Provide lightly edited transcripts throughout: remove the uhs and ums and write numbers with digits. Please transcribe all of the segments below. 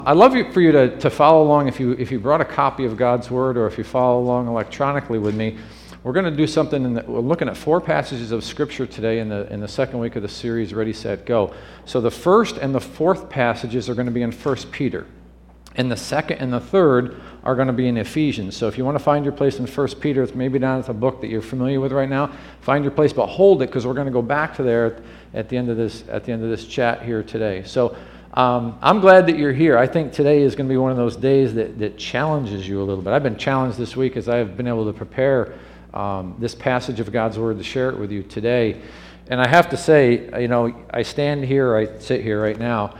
I'd love for you to follow along if you brought a copy of God's Word or if you follow along electronically with me. We're going to do something, we're looking at 4 passages of Scripture today in the second week of the series, Ready, Set, Go. So the first and the fourth passages are going to be in 1 Peter. And the second and the third are going to be in Ephesians. So if you want to find your place in 1 Peter, it's maybe not a book that you're familiar with right now, find your place, but hold it because we're going to go back to there at the end of this chat here today. So I'm glad that you're here. I think today is going to be one of those days that challenges you a little bit. I've been challenged this week as I've been able to prepare this passage of God's Word to share it with you today. And I have to say, I sit here right now,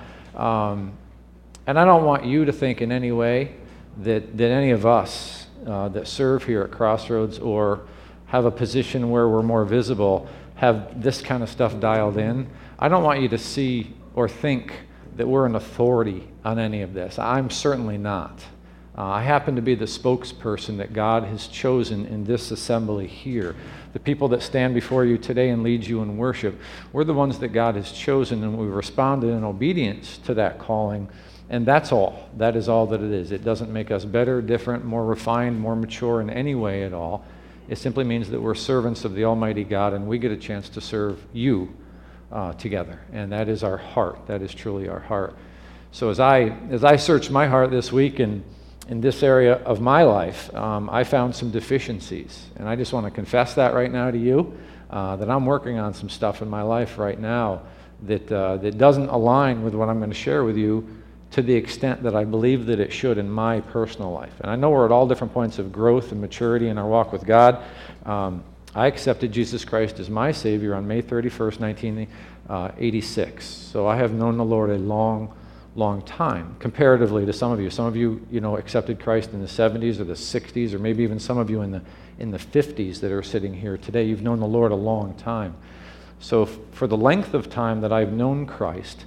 and I don't want you to think in any way that any of us that serve here at Crossroads or have a position where we're more visible have this kind of stuff dialed in. I don't want you to see or think that we're an authority on any of this. I'm certainly not. I happen to be the spokesperson that God has chosen in this assembly here. The people that stand before you today and lead you in worship, we're the ones that God has chosen, and we responded in obedience to that calling, and that's all. That is all that it is. It doesn't make us better, different, more refined, more mature in any way at all. It simply means that we're servants of the Almighty God, and we get a chance to serve you together, and that is our heart. That is truly our heart. So as I searched my heart this week in this area of my life, I found some deficiencies, and I just want to confess that right now to you, that I'm working on some stuff in my life right now that doesn't align with what I'm going to share with you to the extent that I believe that it should in my personal life. And I know we're at all different points of growth and maturity in our walk with God. I accepted Jesus Christ as my Savior on May 31st, 1986. So I have known the Lord a long, long time, comparatively to some of you. Some of you, accepted Christ in the 70s or the 60s, or maybe even some of you in the 50s that are sitting here today. You've known the Lord a long time. So for the length of time that I've known Christ,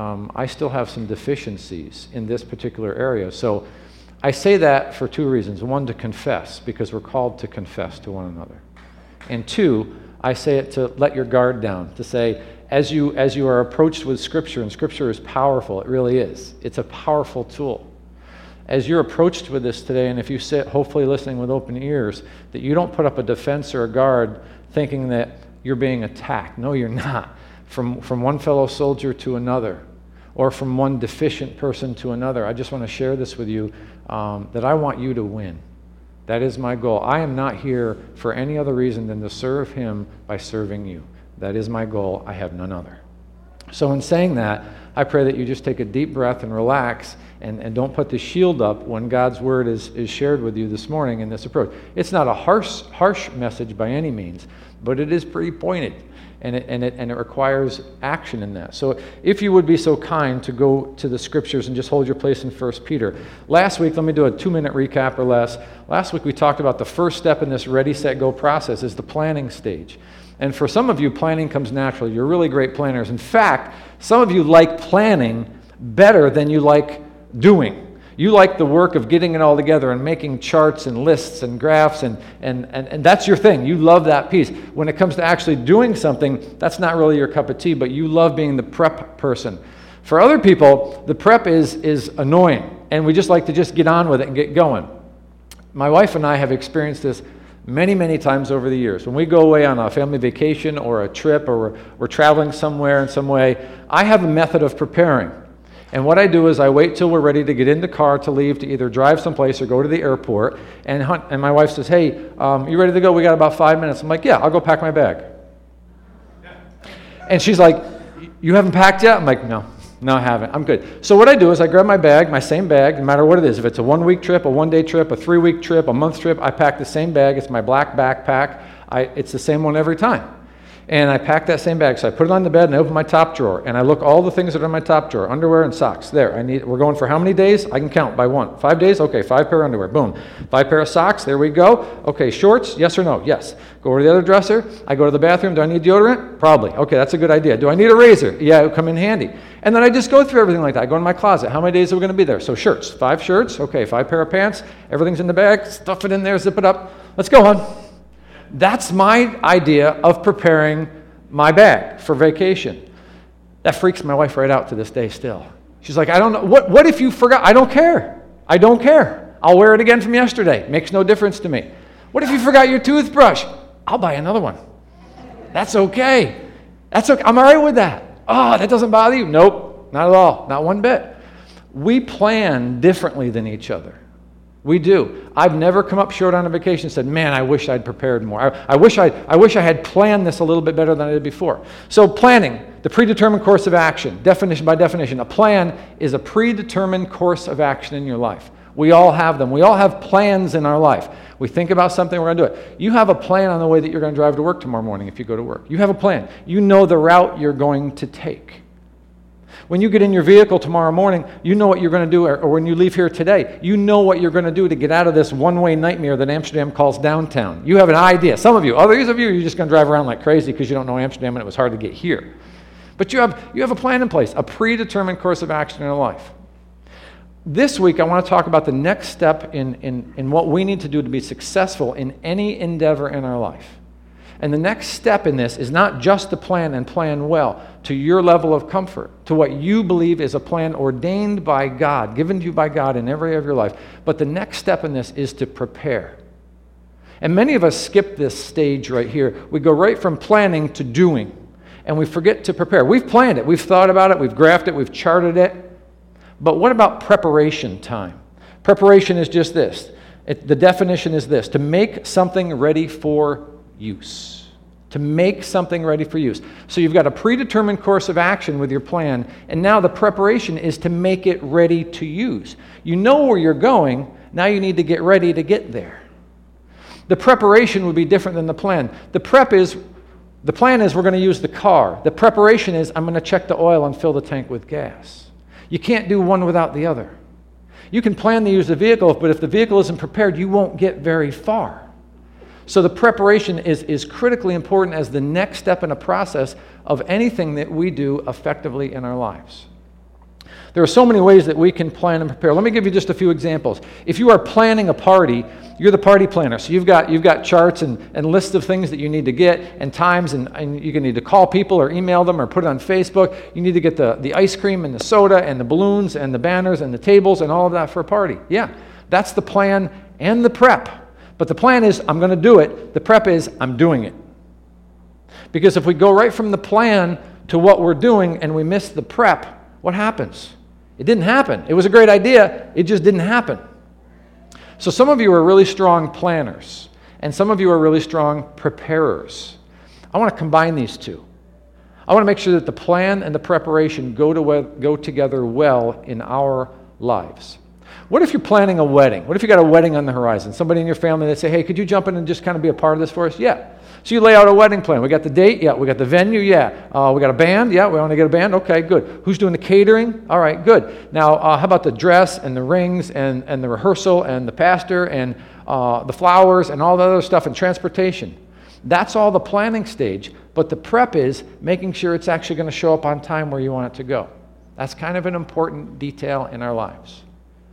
I still have some deficiencies in this particular area. So I say that for 2 reasons. 1, to confess, because we're called to confess to one another. And 2, I say it to let your guard down, to say, as you are approached with Scripture, and Scripture is powerful, it really is. It's a powerful tool. As you're approached with this today, and if you sit hopefully listening with open ears, that you don't put up a defense or a guard thinking that you're being attacked. No, you're not. From one fellow soldier to another, or from one deficient person to another. I just want to share this with you, that I want you to win. That is my goal. I am not here for any other reason than to serve Him by serving you. That is my goal. I have none other. So in saying that, I pray that you just take a deep breath and relax and don't put the shield up when God's Word is shared with you this morning in this approach. It's not a harsh message by any means, but it is pretty pointed. And it requires action in that. So if you would be so kind to go to the Scriptures and just hold your place in 1 Peter. Last week, let me do a 2-minute recap or less. Last week we talked about the first step in this Ready, Set, Go process is the planning stage. And for some of you, planning comes naturally. You're really great planners. In fact, some of you like planning better than you like doing. You like the work of getting it all together and making charts and lists and graphs, and that's your thing. You love that piece. When it comes to actually doing something, that's not really your cup of tea, but you love being the prep person. For other people, the prep is annoying, and we just like to just get on with it and get going. My wife and I have experienced this many, many times over the years. When we go away on a family vacation or a trip, or we're traveling somewhere in some way, I have a method of preparing. And what I do is I wait till we're ready to get in the car to leave to either drive someplace or go to the airport. And my wife says, "Hey, you ready to go? We got about 5 minutes." I'm like, "Yeah, I'll go pack my bag." And she's like, "You haven't packed yet?" I'm like, No, I haven't. I'm good. So what I do is I grab my bag, my same bag, no matter what it is. If it's a 1-week trip, a 1-day trip, a 3-week trip, a month trip, I pack the same bag. It's my black backpack. It's the same one every time. And I pack that same bag. So I put it on the bed and I open my top drawer and I look all the things that are in my top drawer. Underwear and socks. There. We're going for how many days? I can count by 1. 5 days? Okay, 5 pair of underwear. Boom. 5 pair of socks. There we go. Okay, shorts? Yes or no? Yes. Go over to the other dresser. I go to the bathroom. Do I need deodorant? Probably. Okay, that's a good idea. Do I need a razor? Yeah, it would come in handy. And then I just go through everything like that. I go in my closet. How many days are we going to be there? So shirts. 5 shirts. Okay, 5 pair of pants. Everything's in the bag. Stuff it in there. Zip it up. Let's go on. That's my idea of preparing my bag for vacation. That freaks my wife right out to this day still. She's like, I don't know. What if you forgot? I don't care. I don't care. I'll wear it again from yesterday. Makes no difference to me. What if you forgot your toothbrush? I'll buy another one. That's okay. That's okay. I'm all right with that. Oh, that doesn't bother you? Nope, not at all. Not one bit. We plan differently than each other. We do. I've never come up short on a vacation and said, man, I wish I'd prepared more. I wish I had planned this a little bit better than I did before. So planning, the predetermined course of action. Definition by definition, a plan is a predetermined course of action in your life. We all have them. We all have plans in our life. We think about something, we're going to do it. You have a plan on the way that you're going to drive to work tomorrow morning if you go to work. You have a plan. You know the route you're going to take. When you get in your vehicle tomorrow morning, you know what you're going to do, or when you leave here today, you know what you're going to do to get out of this one-way nightmare that Amsterdam calls downtown. You have an idea. Some of you, others of you, you're just going to drive around like crazy because you don't know Amsterdam and it was hard to get here. But you have a plan in place, a predetermined course of action in your life. This week, I want to talk about the next step in what we need to do to be successful in any endeavor in our life. And the next step in this is not just to plan and plan well to your level of comfort, to what you believe is a plan ordained by God, given to you by God in every area of your life. But the next step in this is to prepare. And many of us skip this stage right here. We go right from planning to doing, and we forget to prepare. We've planned it, we've thought about it, we've graphed it, we've charted it. But what about preparation time? Preparation is just this. The definition is this: to make something ready for use. To make something ready for use. So you've got a predetermined course of action with your plan, and now the preparation is to make it ready to use. You know where you're going, now you need to get ready to get there. The preparation would be different than the plan. The plan is we're going to use the car. The preparation is I'm going to check the oil and fill the tank with gas. You can't do one without the other. You can plan to use the vehicle, but if the vehicle isn't prepared, you won't get very far. So the preparation is critically important as the next step in a process of anything that we do effectively in our lives. There are so many ways that we can plan and prepare. Let me give you just a few examples. If you are planning a party, you're the party planner. So you've got charts and lists of things that you need to get and times, and you can need to call people or email them or put it on Facebook. You need to get the ice cream and the soda and the balloons and the banners and the tables and all of that for a party. Yeah, that's the plan and the prep. But the plan is, I'm going to do it. The prep is, I'm doing it. Because if we go right from the plan to what we're doing and we miss the prep, what happens? It didn't happen. It was a great idea. It just didn't happen. So some of you are really strong planners, and some of you are really strong preparers. I want to combine these two. I want to make sure that the plan and the preparation go together well in our lives. What if you're planning a wedding? What if you got a wedding on the horizon? Somebody in your family, they say, hey, could you jump in and just kind of be a part of this for us? Yeah. So you lay out a wedding plan. We got the date? Yeah. We got the venue? Yeah. We got a band? Yeah. We want to get a band? Okay, good. Who's doing the catering? All right, good. Now, how about the dress and the rings and the rehearsal and the pastor and the flowers and all the other stuff and transportation? That's all the planning stage. But the prep is making sure it's actually going to show up on time where you want it to go. That's kind of an important detail in our lives.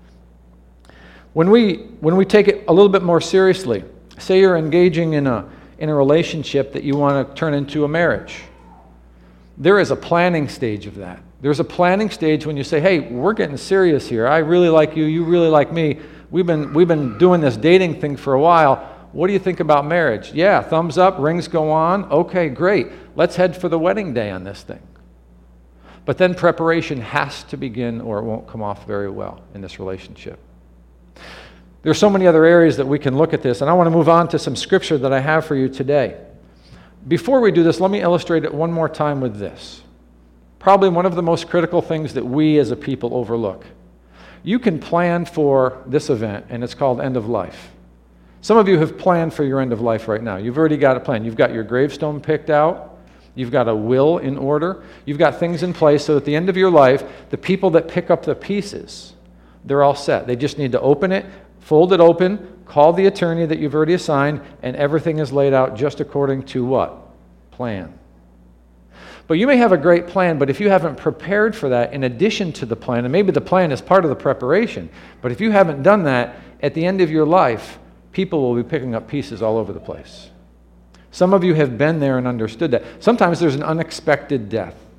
When we take it a little bit more seriously, say you're engaging in a relationship that you want to turn into a marriage. There is a planning stage of that. There's a planning stage when you say, hey, we're getting serious here. I really like you. You really like me. We've been doing this dating thing for a while. What do you think about marriage? Yeah, thumbs up, rings go on. Okay, great. Let's head for the wedding day on this thing. But then preparation has to begin or it won't come off very well in this relationship. There are so many other areas that we can look at this, and I want to move on to some scripture that I have for you today. Before we do this, let me illustrate it one more time with this. Probably one of the most critical things that we as a people overlook. You can plan for this event, and it's called end of life. Some of you have planned for your end of life right now. You've already got a plan. You've got your gravestone picked out. You've got a will in order. You've got things in place so at the end of your life, the people that pick up the pieces, they're all set. They just need to open it, fold it open, call the attorney that you've already assigned, and everything is laid out just according to what? Plan. But you may have a great plan, but if you haven't prepared for that in addition to the plan, and maybe the plan is part of the preparation, but if you haven't done that, at the end of your life, people will be picking up pieces all over the place. Some of you have been there and understood that. Sometimes there's an unexpected death.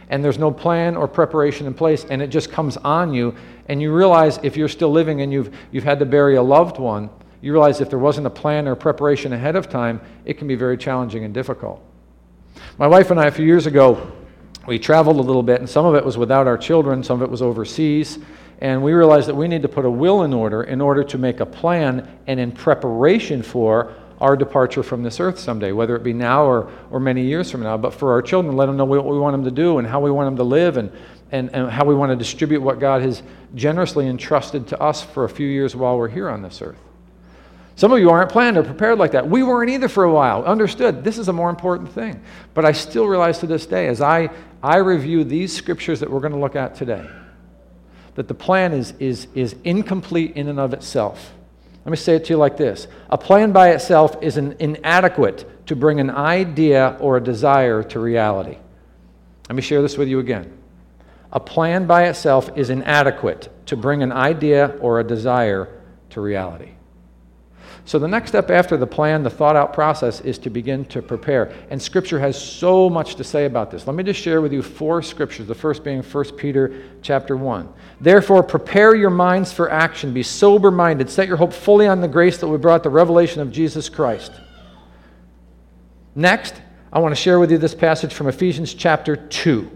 and there's no plan or preparation in place, and it just comes on you, and you realize if you're still living and you've had to bury a loved one, you realize if there wasn't a plan or preparation ahead of time, it can be very challenging and difficult. My wife and I, a few years ago, we traveled a little bit, and some of it was without our children, some of it was overseas, and we realized that we need to put a will in order to make a plan and in preparation for our departure from this earth someday, whether it be now or many years from now. But for our children, let them know what we want them to do and how we want them to live and how we want to distribute what God has generously entrusted to us for a few years while we're here on this earth. Some of you aren't planned or prepared like that. We weren't either for a while. Understood, this is a more important thing. But I still realize to this day, as I review these scriptures that we're going to look at today, that the plan is incomplete in and of itself. Let me say it to you like this. A plan by itself is inadequate to bring an idea or a desire to reality. Let me share this with you again. A plan by itself is inadequate to bring an idea or a desire to reality. So the next step after the plan, the thought-out process, is to begin to prepare. And Scripture has so much to say about this. Let me just share with you 4 scriptures, the first being 1 Peter chapter 1. Therefore, prepare your minds for action. Be sober-minded. Set your hope fully on the grace that will be brought at the revelation of Jesus Christ. Next, I want to share with you this passage from Ephesians chapter 2.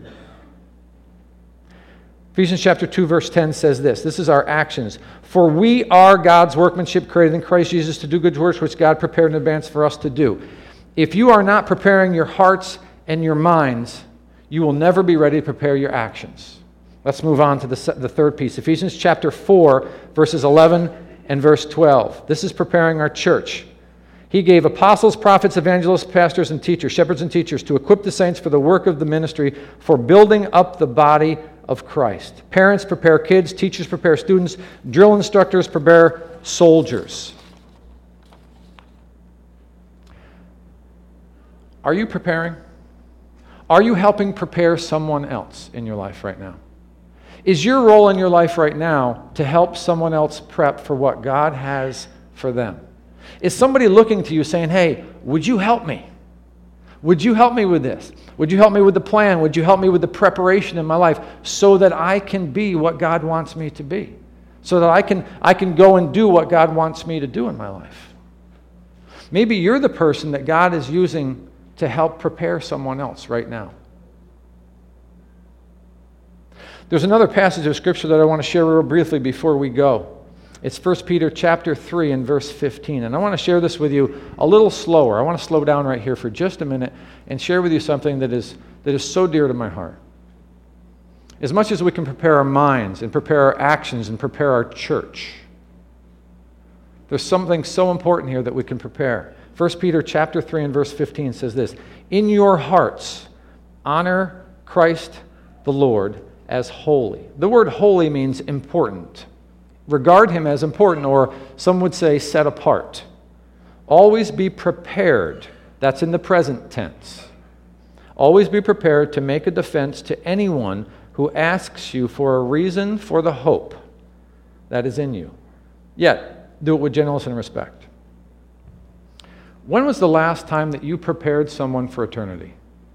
Ephesians chapter 2 verse 10 says this. This is our actions. For we are God's workmanship created in Christ Jesus to do good works which God prepared in advance for us to do. If you are not preparing your hearts and your minds, you will never be ready to prepare your actions. Let's move on to the third piece. Ephesians chapter 4 verses 11 and verse 12. This is preparing our church. He gave apostles, prophets, evangelists, pastors, and teachers, shepherds and teachers, to equip the saints for the work of the ministry, for building up the body of Christ. Parents prepare kids, teachers prepare students, drill instructors prepare soldiers. Are you preparing? Are you helping prepare someone else in your life right now? Is your role in your life right now to help someone else prep for what God has for them? Is somebody looking to you saying, hey, would you help me? Would you help me with this? Would you help me with the plan? Would you help me with the preparation in my life so that I can be what God wants me to be? So that I can go and do what God wants me to do in my life. Maybe you're the person that God is using to help prepare someone else right now. There's another passage of Scripture that I want to share real briefly before we go. It's 1 Peter chapter 3 and verse 15. And I want to share this with you a little slower. I want to slow down right here for just a minute and share with you something that is so dear to my heart. As much as we can prepare our minds and prepare our actions and prepare our church, there's something so important here that we can prepare. 1 Peter chapter 3 and verse 15 says this, in your hearts honor Christ the Lord as holy. The word holy means important. Regard him as important, or some would say set apart. Always be prepared. That's in the present tense. Always be prepared to make a defense to anyone who asks you for a reason for the hope that is in you. Yet, do it with gentleness and respect. When was the last time that you prepared someone for eternity?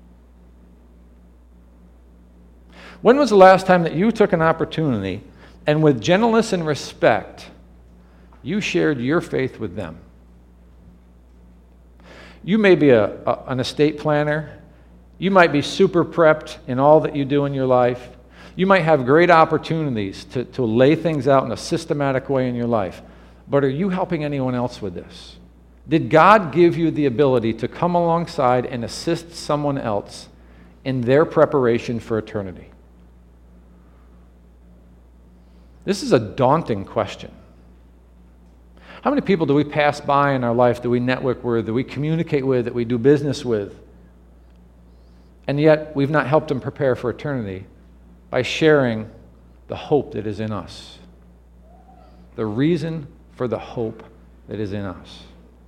When was the last time that you took an opportunity and with gentleness and respect, you shared your faith with them? You may be an estate planner. You might be super prepped in all that you do in your life. You might have great opportunities to lay things out in a systematic way in your life. But are you helping anyone else with this? Did God give you the ability to come alongside and assist someone else in their preparation for eternity? This is a daunting question. How many people do we pass by in our life, that we network with, that we communicate with, that we do business with, and yet we've not helped them prepare for eternity by sharing the hope that is in us, the reason for the hope that is in us?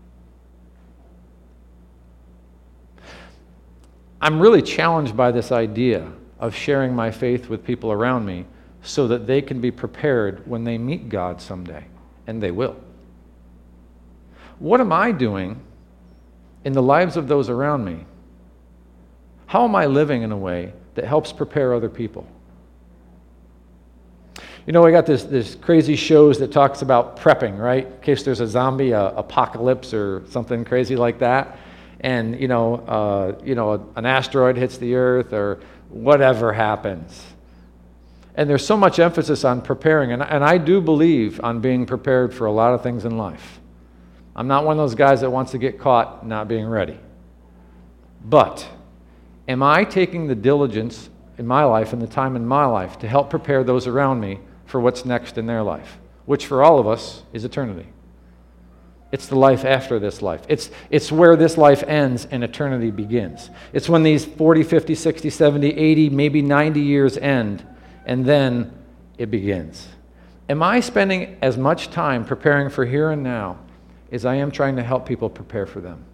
I'm really challenged by this idea of sharing my faith with people around me so that they can be prepared when they meet God someday, and they will. What am I doing in the lives of those around me? How am I living in a way that helps prepare other people. You know, we got this crazy shows that talks about prepping, right? In case there's a zombie apocalypse or something crazy like that. And, an asteroid hits the earth or whatever happens. And there's so much emphasis on preparing. And I do believe on being prepared for a lot of things in life. I'm not one of those guys that wants to get caught not being ready. But am I taking the diligence in my life and the time in my life to help prepare those around me for what's next in their life, which for all of us is eternity? It's the life after this life. It's where this life ends and eternity begins. It's when these 40, 50, 60, 70, 80, maybe 90 years end, and then it begins. Am I spending as much time preparing for here and now as I am trying to help people prepare for them?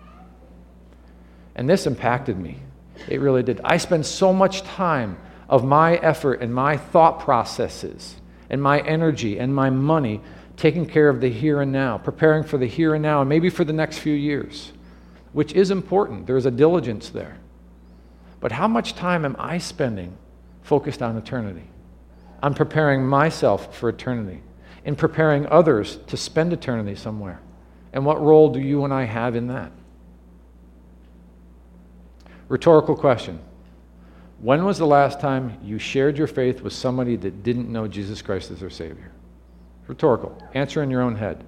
And this impacted me. It really did. I spend so much time of my effort and my thought processes and my energy and my money taking care of the here and now, preparing for the here and now, and maybe for the next few years, which is important. There is a diligence there. But how much time am I spending focused on eternity? I'm preparing myself for eternity and preparing others to spend eternity somewhere. And what role do you and I have in that? Rhetorical question. When was the last time you shared your faith with somebody that didn't know Jesus Christ as their Savior? Rhetorical. Answer in your own head.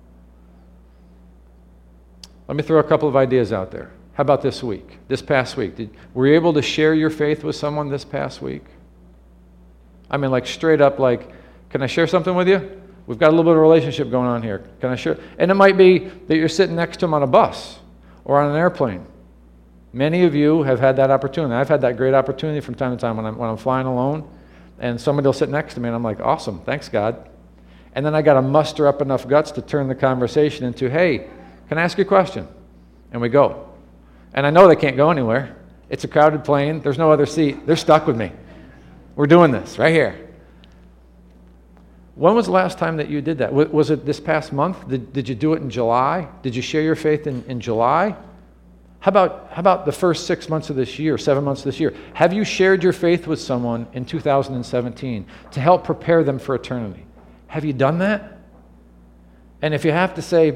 Let me throw a couple of ideas out there. How about this week? This past week? Were you able to share your faith with someone this past week? I mean, like straight up, like, can I share something with you? We've got a little bit of a relationship going on here. Can I share? And it might be that you're sitting next to them on a bus or on an airplane. Many of you have had that opportunity. I've had that great opportunity from time to time when I'm flying alone, and somebody will sit next to me, and I'm like, awesome, thanks, God. And then I got to muster up enough guts to turn the conversation into, hey, can I ask you a question? And we go. And I know they can't go anywhere. It's a crowded plane. There's no other seat. They're stuck with me. We're doing this right here. When was the last time that you did that? Was it this past month? Did you do it in July? Did you share your faith in July? How about the first 6 months of this year, 7 months of this year? Have you shared your faith with someone in 2017 to help prepare them for eternity? Have you done that? And if you have to say,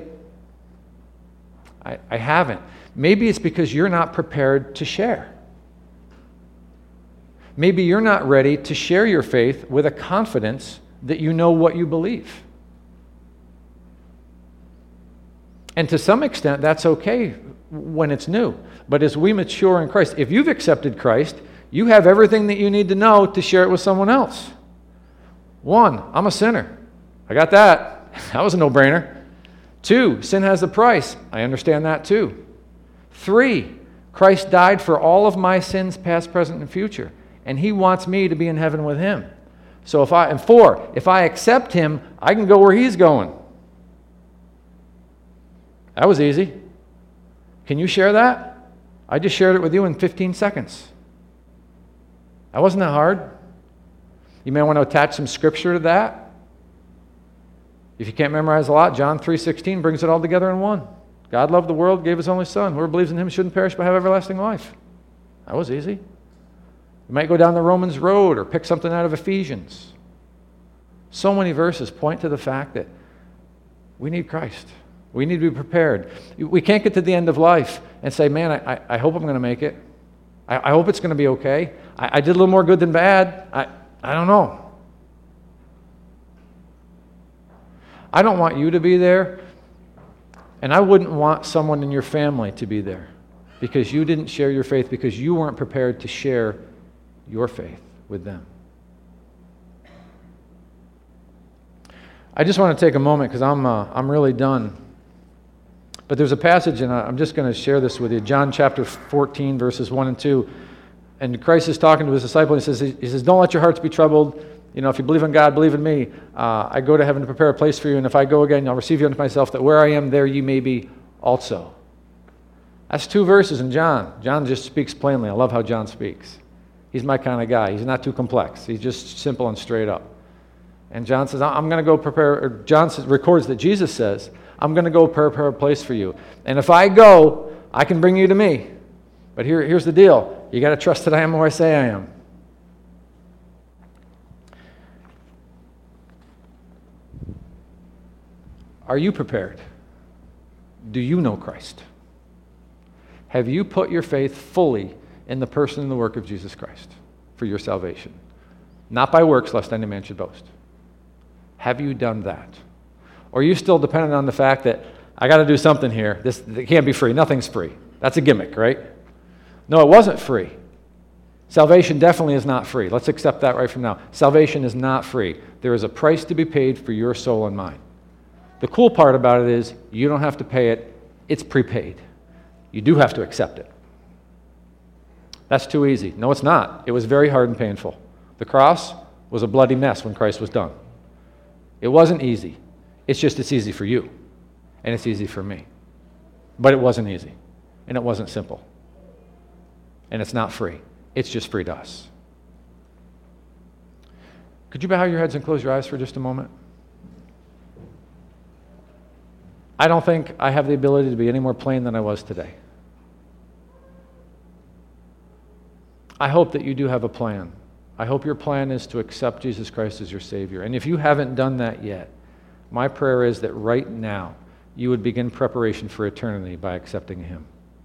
I haven't, maybe it's because you're not prepared to share. Maybe you're not ready to share your faith with a confidence that you know what you believe. And to some extent, that's okay when it's new. But as we mature in Christ, if you've accepted Christ, you have everything that you need to know to share it with someone else. 1, I'm a sinner. I got that. That was a no-brainer. 2, sin has a price. I understand that too. 3, Christ died for all of my sins, past, present, and future. And he wants me to be in heaven with him. So 4, if I accept him, I can go where he's going. That was easy. Can you share that? I just shared it with you in 15 seconds. That wasn't that hard. You may want to attach some scripture to that. If you can't memorize a lot, John 3:16 brings it all together in one. God loved the world, gave his only son. Whoever believes in him shouldn't perish but have everlasting life. That was easy. You might go down the Romans road or pick something out of Ephesians. So many verses point to the fact that we need Christ. We need to be prepared. We can't get to the end of life and say, man, I hope I'm going to make it. I hope it's going to be okay. I did a little more good than bad. I don't know. I don't want you to be there, and I wouldn't want someone in your family to be there because you didn't share your faith because you weren't prepared to share your faith with them. I just want to take a moment because I'm really done. But there's a passage, and I'm just going to share this with you. John chapter 14, verses 1 and 2. And Christ is talking to his disciple, and he says, don't let your hearts be troubled. You know, if you believe in God, believe in me. I go to heaven to prepare a place for you, and if I go again, I'll receive you unto myself, that where I am, there you may be also. That's 2 verses in John. John just speaks plainly. I love how John speaks. He's my kind of guy. He's not too complex. He's just simple and straight up. And John says, I'm going to go prepare, or John records that Jesus says, I'm going to go prepare a place for you. And if I go, I can bring you to me. But here's the deal. You got to trust that I am who I say I am. Are you prepared? Do you know Christ? Have you put your faith fully in the person and the work of Jesus Christ for your salvation? Not by works, lest any man should boast. Have you done that? Or are you still dependent on the fact that I got to do something here? It can't be free. Nothing's free. That's a gimmick, right? No, it wasn't free. Salvation definitely is not free. Let's accept that right from now. Salvation is not free. There is a price to be paid for your soul and mine. The cool part about it is you don't have to pay it. It's prepaid. You do have to accept it. That's too easy. No, it's not. It was very hard and painful. The cross was a bloody mess when Christ was done. It wasn't easy. It's easy for you. And it's easy for me. But it wasn't easy. And it wasn't simple. And it's not free. It's just free to us. Could you bow your heads and close your eyes for just a moment? I don't think I have the ability to be any more plain than I was today. I hope that you do have a plan. I hope your plan is to accept Jesus Christ as your Savior. And if you haven't done that yet, my prayer is that right now you would begin preparation for eternity by accepting Him.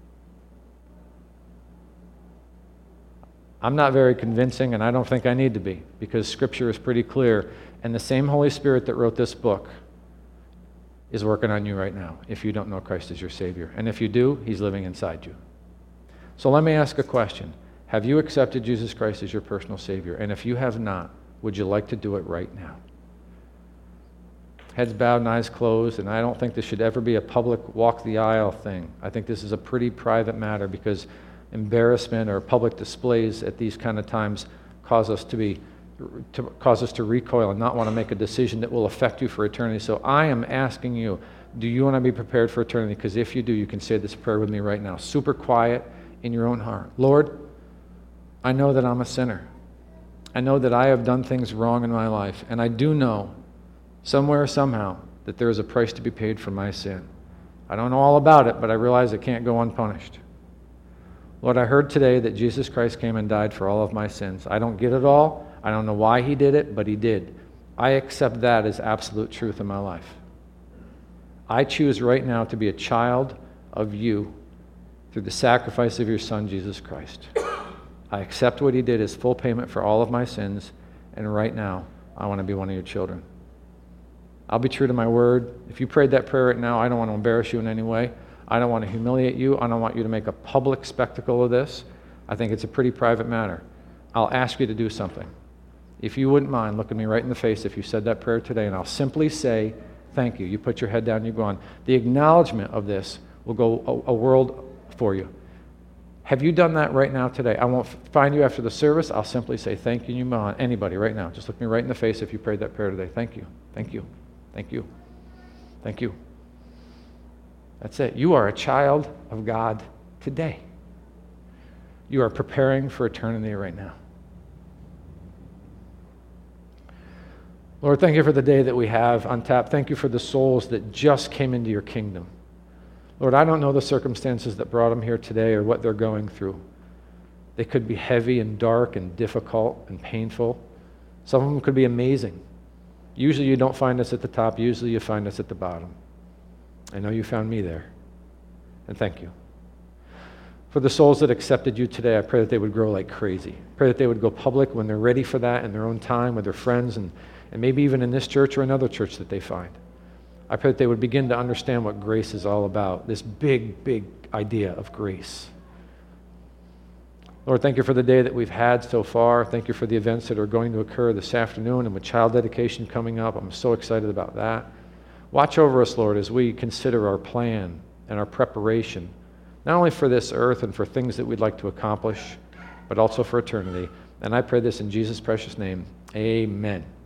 I'm not very convincing, and I don't think I need to be, because Scripture is pretty clear, and the same Holy Spirit that wrote this book is working on you right now if you don't know Christ as your Savior. And if you do, He's living inside you. So let me ask a question. Have you accepted Jesus Christ as your personal Savior? And if you have not, would you like to do it right now? Heads bowed and eyes closed, and I don't think this should ever be a public walk the aisle thing. I think this is a pretty private matter because embarrassment or public displays at these kind of times cause us to recoil and not want to make a decision that will affect you for eternity. So I am asking you, do you want to be prepared for eternity? Because if you do, you can say this prayer with me right now, super quiet in your own heart. Lord, I know that I'm a sinner. I know that I have done things wrong in my life, and I do know somewhere, somehow, that there is a price to be paid for my sin. I don't know all about it, but I realize it can't go unpunished. Lord, I heard today that Jesus Christ came and died for all of my sins. I don't get it all. I don't know why He did it, but He did. I accept that as absolute truth in my life. I choose right now to be a child of You through the sacrifice of Your Son, Jesus Christ. I accept what He did as full payment for all of my sins, and right now, I want to be one of Your children. I'll be true to my word. If you prayed that prayer right now, I don't want to embarrass you in any way. I don't want to humiliate you. I don't want you to make a public spectacle of this. I think it's a pretty private matter. I'll ask you to do something. If you wouldn't mind, look at me right in the face if you said that prayer today, and I'll simply say, thank you. You put your head down, you go on. The acknowledgement of this will go a world for you. Have you done that right now today? I won't find you after the service. I'll simply say thank you, and you move on. Anybody right now, just look me right in the face if you prayed that prayer today. Thank you. Thank you. Thank you. Thank you. That's it. You are a child of God today. You are preparing for eternity right now. Lord, thank you for the day that we have on tap. Thank you for the souls that just came into Your kingdom. Lord, I don't know the circumstances that brought them here today or what they're going through. They could be heavy and dark and difficult and painful. Some of them could be amazing. Usually you don't find us at the top. Usually you find us at the bottom. I know You found me there. And thank You. For the souls that accepted You today, I pray that they would grow like crazy. Pray that they would go public when they're ready for that in their own time with their friends and maybe even in this church or another church that they find. I pray that they would begin to understand what grace is all about, this big, big idea of grace. Lord, thank You for the day that we've had so far. Thank You for the events that are going to occur this afternoon and with child dedication coming up. I'm so excited about that. Watch over us, Lord, as we consider our plan and our preparation, not only for this earth and for things that we'd like to accomplish, but also for eternity. And I pray this in Jesus' precious name. Amen.